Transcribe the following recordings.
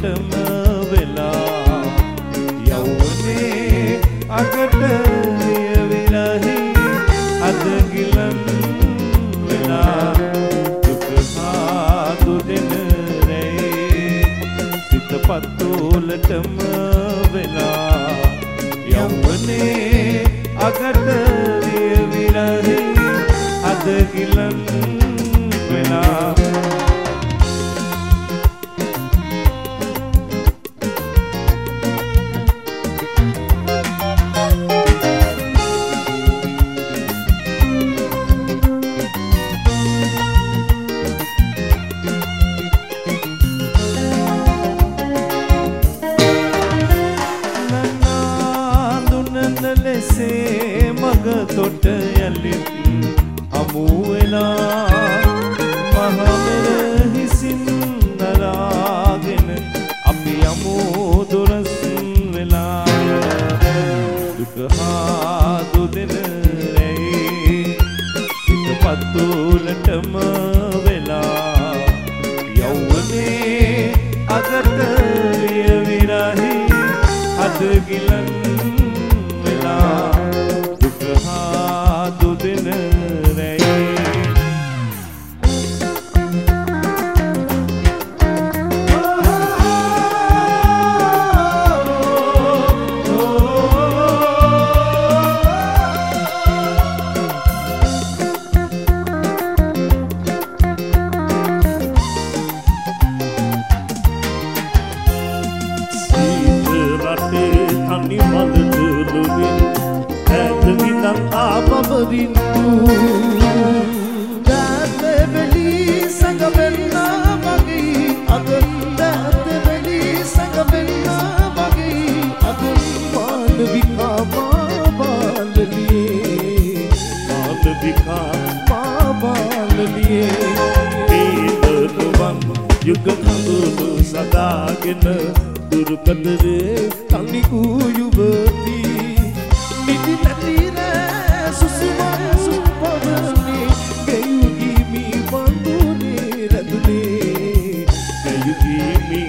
පතුලටම වෙලා යවුනේ අකට විරහි අද ගිලන් වෙලා දුක සාදු දෙන රේ සිත පතුලටම වෙලා යවුනේ අකට විරහි අද ගිලන් වෙලා ලෙසේ මග තොට යලිත් හමු වෙලා මහමෙර හිසින් නරාගෙන අපි යමු දොරස් වෙලා දුක හාදු දෙන රැයි සිත පතුලටම වෙලා යවුනේ අගට විරහි අද ගිලන් දුක හාදු දෙන රැයි සීත රටේ තනි මලට ආපබදින්තු දැතෙබලි සංගවෙන්නා මගේ අද දැතෙබලි සංගවෙන්නා මගේ අද මානවිකා මාබාලලියේ ඒදරුවන් යුග කඳුළු සදාගෙන දුර්කතරේ තනිකූ යුවතී නිදි නැතිරේ සුසුමා සුපවනේ ගයුගිමි බඳුනේ රැඳුනේ ගයුගිමි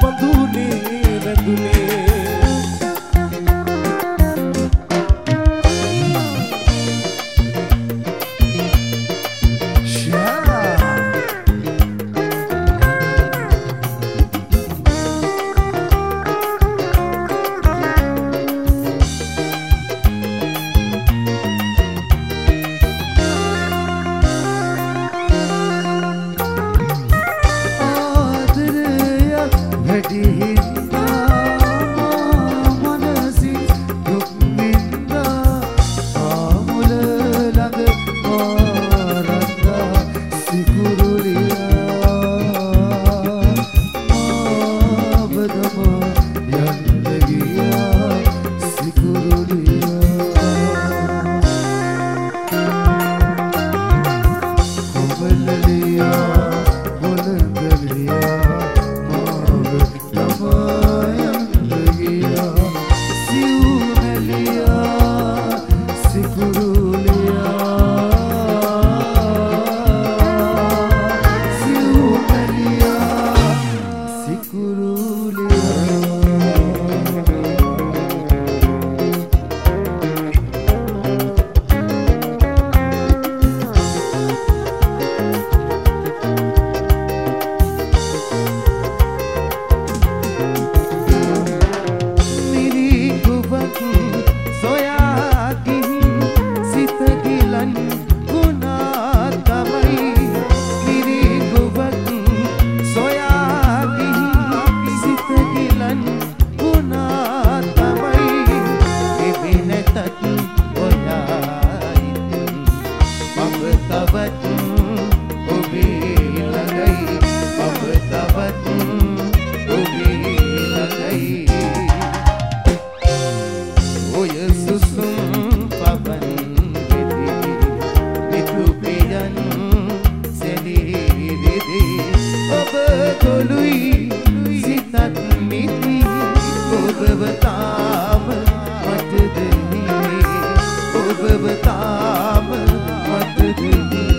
බඳුනේ රැඳුනේ ඔබව තාම මතකද